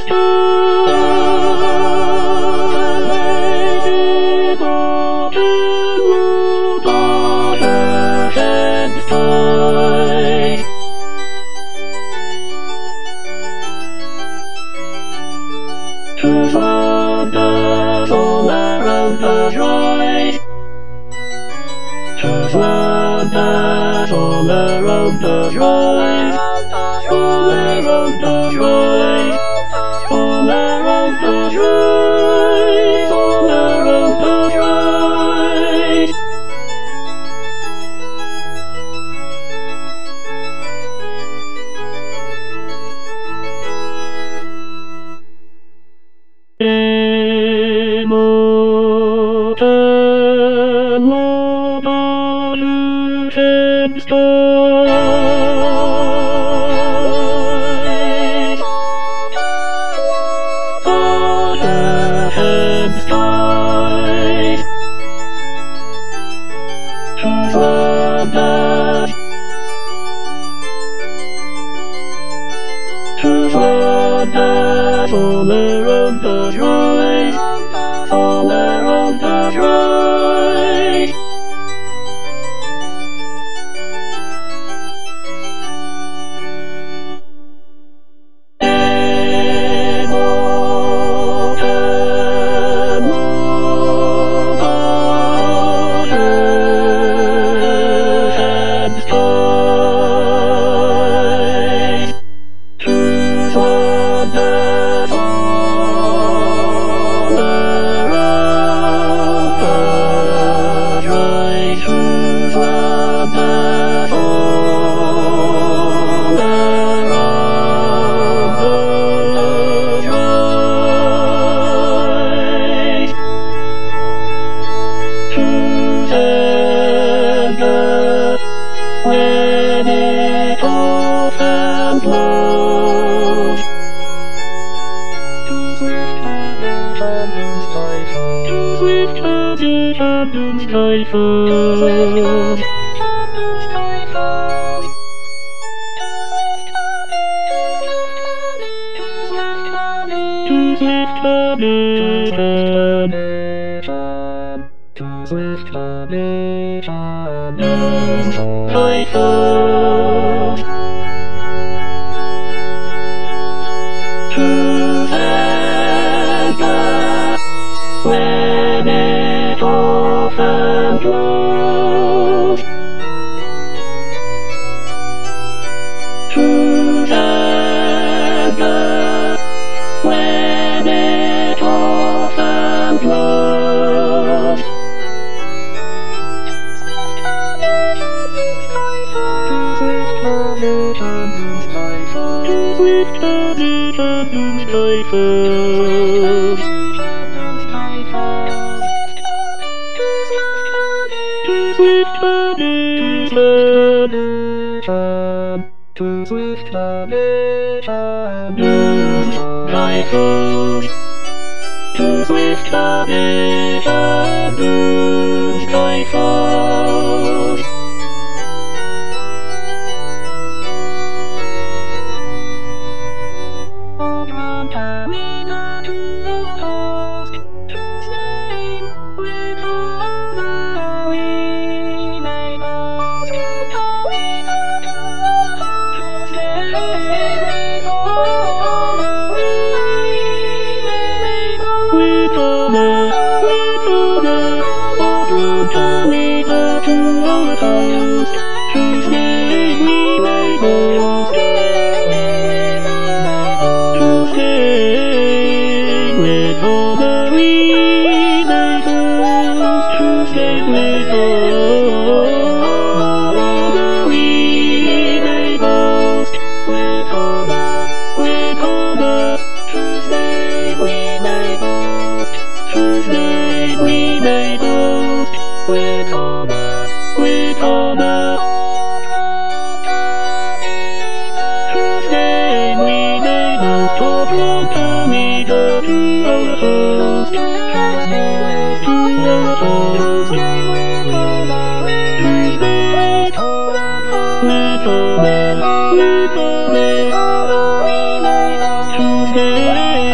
Choose wonders all around us rise. Choose wonders all around us rise. All around us rise. All around us rise. All around us rise. Choose wonders all around us rise. All around us rise. When it often blows, to swift courage and sky falls. To swift courage and sky falls. To swift courage and swift courage and sky falls. Truth and love, when it often blows. Truth and love, when it often blows. To swift courage and sky falls. To swift courage and sky falls. All round Tamina to the host, whose name with honor we may boast. Tamina to the host, whose name with honor we may boast. With honor, all round Tamina to the host, whose name we may boast. With honor we may boast, whose name with honor we may boast. With honor, whose name we may boast, whose name we may boast. With honor, whose name we may boast. All round Tamina to the host, whose name to the host, whose name with honor we may boast. Whose name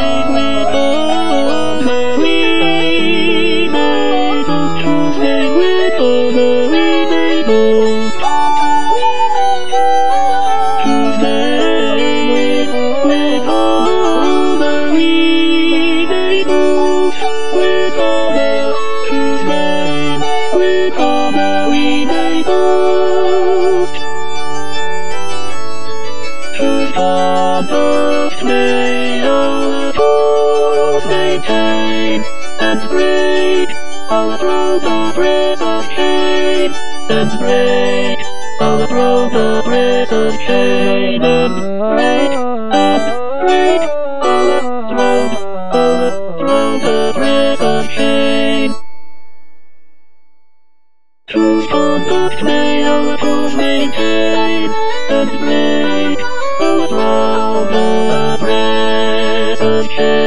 with all the weedy boots, with all the whose name, with all the weedy boots, whose compost may all the fools maintain, and break all through the breath of shame, and break all through the breath of shame, and break all through the breath of shame. Whose conduct may all the fools maintain, and break all through the breath of shame.